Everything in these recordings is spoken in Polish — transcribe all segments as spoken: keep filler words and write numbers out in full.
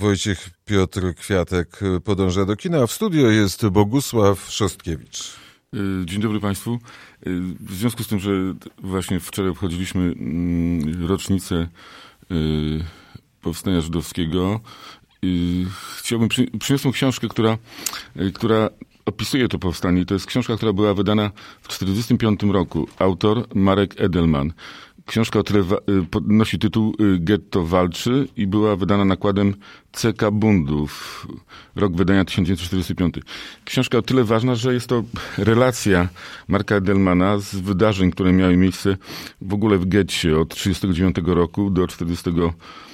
Wojciech Piotr Kwiatek podąża do kina, a w studio jest Bogusław Szostkiewicz. Dzień dobry Państwu. W związku z tym, że właśnie wczoraj obchodziliśmy rocznicę Powstania Żydowskiego, chciałbym, przyniosłem książkę, która, która opisuje to powstanie. To jest książka, która była wydana w tysiąc dziewięćset czterdziestym piątym roku. Autor Marek Edelman. Książka o tyle nosi tytuł Getto walczy i była wydana nakładem C K Bundów. Rok wydania tysiąc dziewięćset czterdziesty piąty. Książka o tyle ważna, że jest to relacja Marka Edelmana z wydarzeń, które miały miejsce w ogóle w getcie od trzydziestego dziewiątego roku do czterdziestego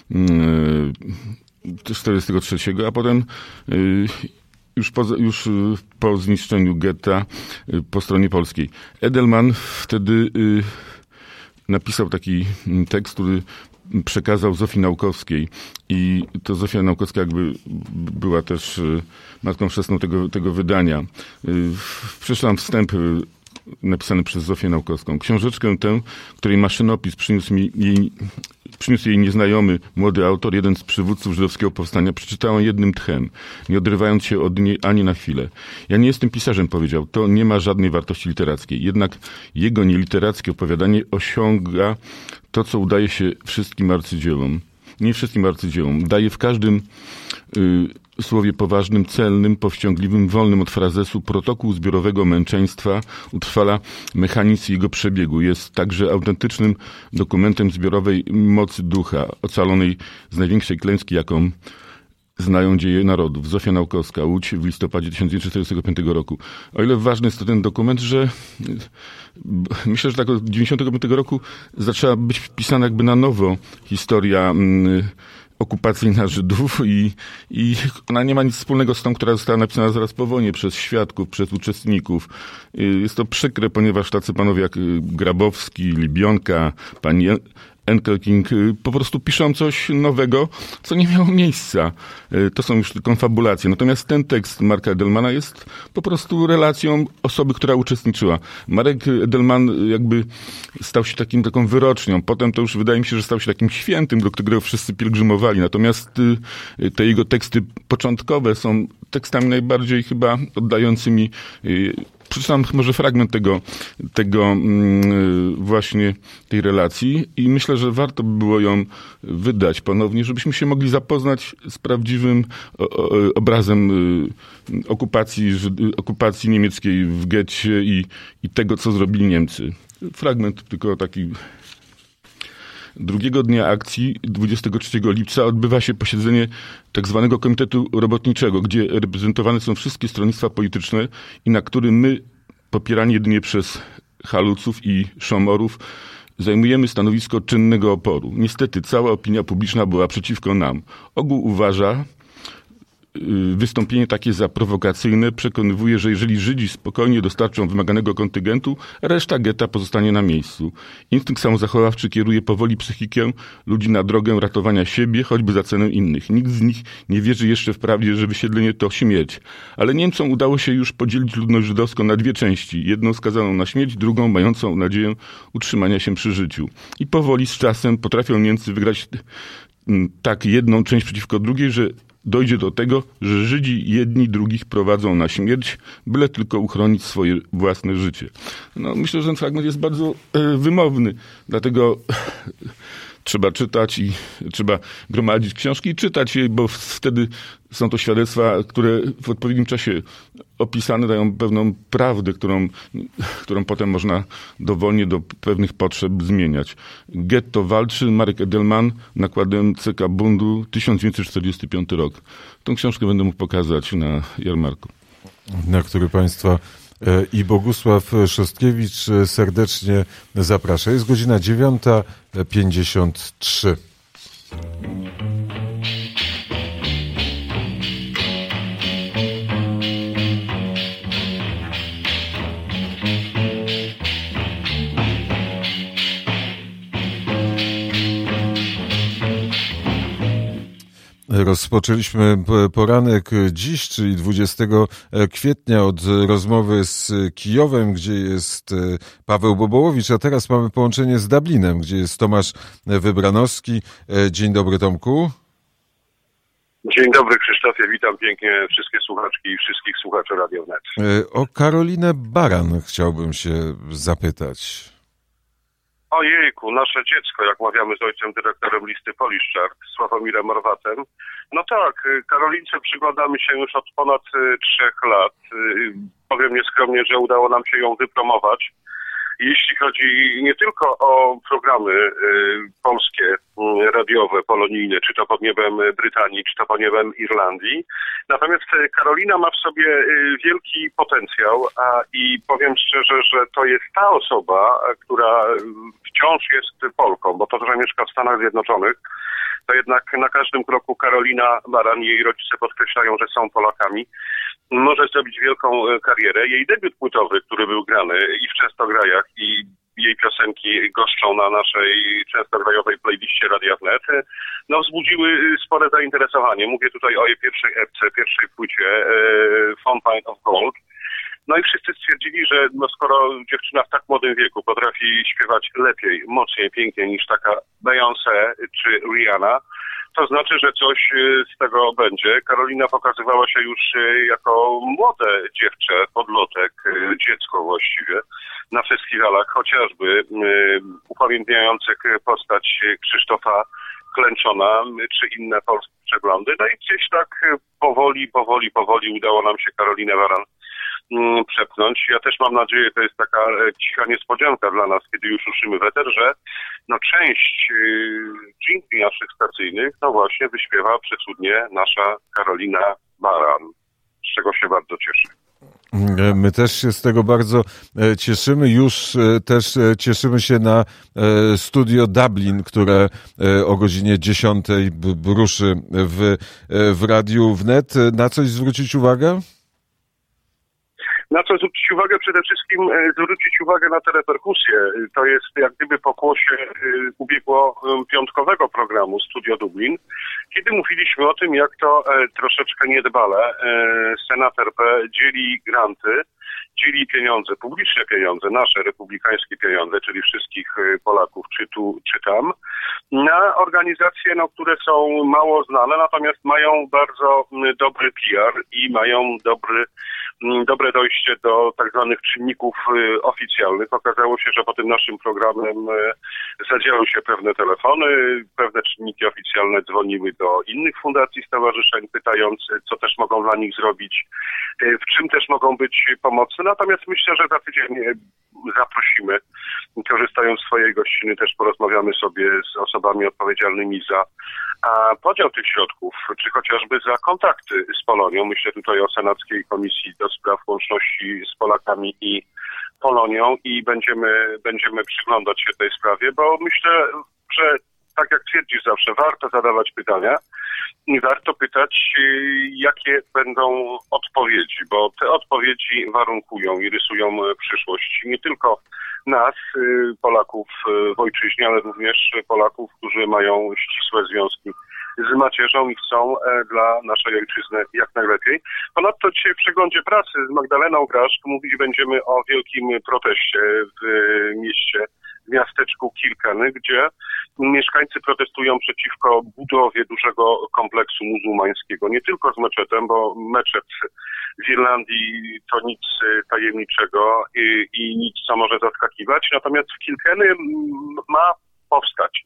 trzeciego, a potem już po, już po zniszczeniu getta po stronie polskiej. Edelman wtedy napisał taki tekst, który przekazał Zofii Naukowskiej i to Zofia Naukowska jakby była też matką chrzestną tego, tego wydania. Przeczytam wstęp napisany przez Zofię Naukowską. Książeczkę tę, której maszynopis przyniósł mi jej, przyniósł jej nieznajomy młody autor, jeden z przywódców żydowskiego powstania, przeczytałem jednym tchem, nie odrywając się od niej ani na chwilę. Ja nie jestem pisarzem, powiedział, to nie ma żadnej wartości literackiej. Jednak jego nieliterackie opowiadanie osiąga to, co udaje się wszystkim arcydziełom. Nie wszystkim arcydziełom. Daje w każdym y, słowie poważnym, celnym, powściągliwym, wolnym od frazesu protokół zbiorowego męczeństwa utrwala mechanizm jego przebiegu. Jest także autentycznym dokumentem zbiorowej mocy ducha, ocalonej z największej klęski, jaką znają dzieje narodów. Zofia Naukowska, Łódź w listopadzie tysiąc dziewięćset czterdziestego piątego roku. O ile ważny jest to ten dokument, że myślę, że tak od dziewięćdziesiątego piątego roku zaczęła być pisana jakby na nowo historia mm, okupacyjna Żydów i, i ona nie ma nic wspólnego z tą, która została napisana zaraz po wojnie przez świadków, przez uczestników. Jest to przykre, ponieważ tacy panowie jak Grabowski, Libionka, pani Enkelking po prostu piszą coś nowego, co nie miało miejsca. To są już konfabulacje. Natomiast ten tekst Marka Edelmana jest po prostu relacją osoby, która uczestniczyła. Marek Edelman jakby stał się takim, taką wyrocznią. Potem to już wydaje mi się, że stał się takim świętym, do którego wszyscy pielgrzymowali. Natomiast te jego teksty początkowe są tekstami najbardziej chyba oddającymi. Przeczytam może fragment tego, tego właśnie tej relacji i myślę, że warto by było ją wydać ponownie, żebyśmy się mogli zapoznać z prawdziwym obrazem okupacji, okupacji niemieckiej w getcie i, i tego, co zrobili Niemcy. Fragment tylko taki. Drugiego dnia akcji, dwudziestego trzeciego lipca, odbywa się posiedzenie tak zwanego Komitetu Robotniczego, gdzie reprezentowane są wszystkie stronnictwa polityczne i na którym my, popierani jedynie przez haluców i szomorów, zajmujemy stanowisko czynnego oporu. Niestety cała opinia publiczna była przeciwko nam. Ogół uważa wystąpienie takie za prowokacyjne, przekonywuje, że jeżeli Żydzi spokojnie dostarczą wymaganego kontyngentu, reszta getta pozostanie na miejscu. Instynkt samozachowawczy kieruje powoli psychikę ludzi na drogę ratowania siebie, choćby za cenę innych. Nikt z nich nie wierzy jeszcze wprawdzie, że wysiedlenie to śmierć. Ale Niemcom udało się już podzielić ludność żydowską na dwie części. Jedną skazaną na śmierć, drugą mającą nadzieję utrzymania się przy życiu. I powoli z czasem potrafią Niemcy wygrać tak jedną część przeciwko drugiej, że dojdzie do tego, że Żydzi jedni drugich prowadzą na śmierć, byle tylko uchronić swoje własne życie. No, myślę, że ten fragment jest bardzo e, wymowny, dlatego trzeba czytać i trzeba gromadzić książki i czytać je, bo wtedy są to świadectwa, które w odpowiednim czasie opisane dają pewną prawdę, którą, którą potem można dowolnie do pewnych potrzeb zmieniać. Getto walczy, Marek Edelman, nakładem C K Bundu, tysiąc dziewięćset czterdziesty piąty rok. Tą książkę będę mógł pokazać na jarmarku. Na który Państwa i Bogusław Szostkiewicz serdecznie zaprasza. Jest godzina dziewiąta pięćdziesiąt trzy. Rozpoczęliśmy poranek dziś, czyli dwudziestego kwietnia, od rozmowy z Kijowem, gdzie jest Paweł Bobołowicz, a teraz mamy połączenie z Dublinem, gdzie jest Tomasz Wybranowski. Dzień dobry, Tomku. Dzień dobry, Krzysztofie, witam pięknie wszystkie słuchaczki i wszystkich słuchaczy Radio Wnet. O Karolinę Baran chciałbym się zapytać. Ojejku, nasze dziecko, jak mawiamy z ojcem dyrektorem listy Polish Chart, Sławomirem Morwatem. No tak, Karolince przyglądamy się już od ponad trzech lat. Powiem nieskromnie, że udało nam się ją wypromować. Jeśli chodzi nie tylko o programy y, polskie, y, radiowe, polonijne, czy to pod niebem Brytanii, czy to pod niebem Irlandii. Natomiast Karolina ma w sobie y, wielki potencjał a, i powiem szczerze, że to jest ta osoba, która wciąż jest Polką, bo to, że mieszka w Stanach Zjednoczonych, to jednak na każdym kroku Karolina Baran i jej rodzice podkreślają, że są Polakami. Może zrobić wielką karierę. Jej debiut płytowy, który był grany i w Częstograjach, i jej piosenki goszczą na naszej częstograjowej playliście Radia Wnet, no wzbudziły spore zainteresowanie. Mówię tutaj o jej pierwszej epce, pierwszej płycie e, Fountain of Gold. No i wszyscy stwierdzili, że no skoro dziewczyna w tak młodym wieku potrafi śpiewać lepiej, mocniej, piękniej niż taka Beyoncé czy Rihanna, to znaczy, że coś z tego będzie. Karolina pokazywała się już jako młode dziewczę, podlotek, dziecko właściwie, na festiwalach, chociażby upamiętniających postać Krzysztofa Klęczona, czy inne polskie przeglądy. No i gdzieś tak powoli, powoli, powoli udało nam się Karolinę Baran przepchnąć. Ja też mam nadzieję, to jest taka cicha niespodzianka dla nas, kiedy już ruszymy w eter, że no część dżingli naszych stacyjnych, no właśnie wyśpiewa przecudnie nasza Karolina Baran, z czego się bardzo cieszę. My też się z tego bardzo cieszymy. Już też cieszymy się na studio Dublin, które o godzinie dziesiątej ruszy w, w Radiu Wnet. Na coś zwrócić uwagę? Na co zwrócić uwagę? Przede wszystkim zwrócić uwagę na te reperkusje. To jest jak gdyby pokłosie ubiegło piątkowego programu Studio Dublin, kiedy mówiliśmy o tym, jak to troszeczkę niedbale Senat R P dzieli granty, dzieli pieniądze, publiczne pieniądze, nasze republikańskie pieniądze, czyli wszystkich Polaków, czy tu, czy tam, na organizacje, no, które są mało znane, natomiast mają bardzo dobry P R i mają dobry, dobre dojście do tak zwanych czynników oficjalnych. Okazało się, że po tym naszym programem zadziały się pewne telefony, pewne czynniki oficjalne dzwoniły do innych fundacji, stowarzyszeń, pytając, co też mogą dla nich zrobić, w czym też mogą być pomocne. Natomiast myślę, że za tydzień zaprosimy, korzystając z swojej gościny, też porozmawiamy sobie z osobami odpowiedzialnymi za a, podział tych środków, czy chociażby za kontakty z Polonią. Myślę tutaj o Senackiej Komisji do Spraw Łączności z Polakami i Polonią i będziemy, będziemy przyglądać się tej sprawie, bo myślę, że tak jak twierdzisz zawsze, warto zadawać pytania i warto pytać, jakie będą odpowiedzi, bo te odpowiedzi warunkują i rysują przyszłość nie tylko nas, Polaków w ojczyźnie, ale również Polaków, którzy mają ścisłe związki z macierzą i chcą dla naszej ojczyzny jak najlepiej. Ponadto dzisiaj w przeglądzie prasy z Magdaleną Graszk mówić będziemy o wielkim proteście w mieście, w miasteczku Kilkenny, gdzie mieszkańcy protestują przeciwko budowie dużego kompleksu muzułmańskiego. Nie tylko z meczetem, bo meczet w Irlandii to nic tajemniczego i, i nic, co może zaskakiwać. Natomiast w Kilkenny ma powstać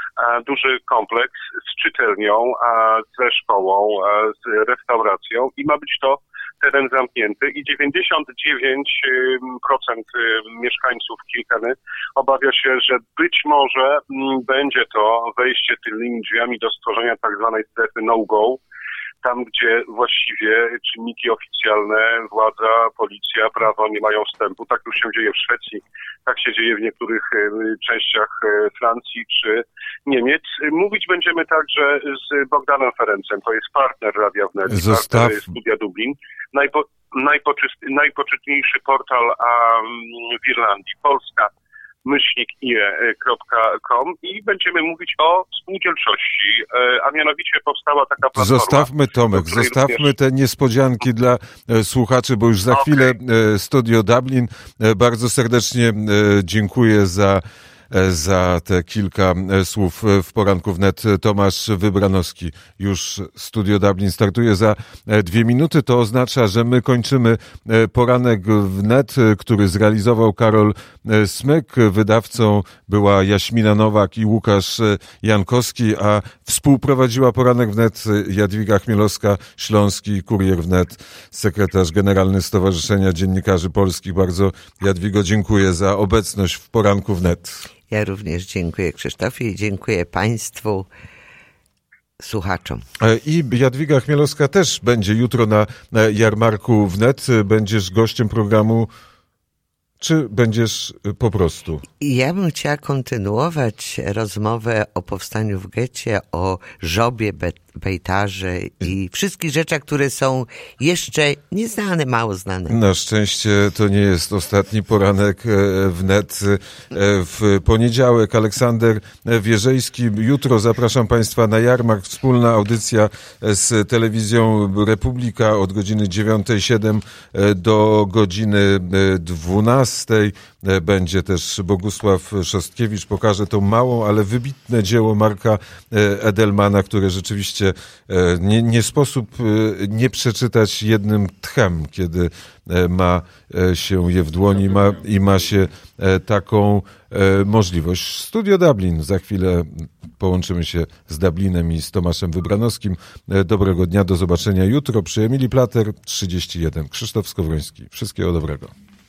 duży kompleks z czytelnią, ze szkołą, z restauracją i ma być to teren zamknięty i dziewięćdziesiąt dziewięć procent mieszkańców Kilkenny obawia się, że być może będzie to wejście tylnymi drzwiami do stworzenia tak zwanej strefy no-go, tam gdzie właściwie czynniki oficjalne, władza, policja, prawo nie mają wstępu. Tak już się dzieje w Szwecji, tak się dzieje w niektórych częściach Francji czy Niemiec. Mówić będziemy także z Bogdanem Ferencem, to jest partner Radia Wnet, Zostaw... partner Studia Dublin, najpo, najpoczyst, najpoczytniejszy portal um, w Irlandii, Polska. myślnik i e kropka com i będziemy mówić o spółdzielczości, a mianowicie powstała taka platforma. Zostawmy, Tomek, zostawmy również... te niespodzianki dla słuchaczy, bo już za okay. chwilę Studio Dublin. Bardzo serdecznie dziękuję za za te kilka słów w poranku wnet. Tomasz Wybranowski. Już Studio Dublin startuje za dwie minuty. To oznacza, że my kończymy poranek wnet, który zrealizował Karol Smyk. Wydawcą była Jaśmina Nowak i Łukasz Jankowski, a współprowadziła poranek wnet Jadwiga Chmielowska, Śląski Kurier Wnet, sekretarz generalny Stowarzyszenia Dziennikarzy Polskich. Bardzo, Jadwigo, dziękuję za obecność w poranku wnet. Ja również dziękuję Krzysztofie i dziękuję Państwu słuchaczom. I Jadwiga Chmielowska też będzie jutro na jarmarku wnet. Będziesz gościem programu, czy będziesz po prostu? Ja bym chciała kontynuować rozmowę o powstaniu w getcie, o żobie, bejtarze i wszystkich rzeczach, które są jeszcze nieznane, mało znane. Na szczęście to nie jest ostatni poranek wnet. W poniedziałek Aleksander Wierzejski. Jutro zapraszam Państwa na jarmark. Wspólna audycja z telewizją Republika od godziny dziewiątej siedem do godziny dwunastej. Będzie też Bogusław Szostkiewicz. Pokaże to małą, ale wybitne dzieło Marka Edelmana, które rzeczywiście nie, nie sposób nie przeczytać jednym tchem, kiedy ma się je w dłoni ma, i ma się taką możliwość. Studio Dublin. Za chwilę połączymy się z Dublinem i z Tomaszem Wybranowskim. Dobrego dnia, do zobaczenia jutro przy Emilii Plater trzydzieści jeden. Krzysztof Skowroński. Wszystkiego dobrego.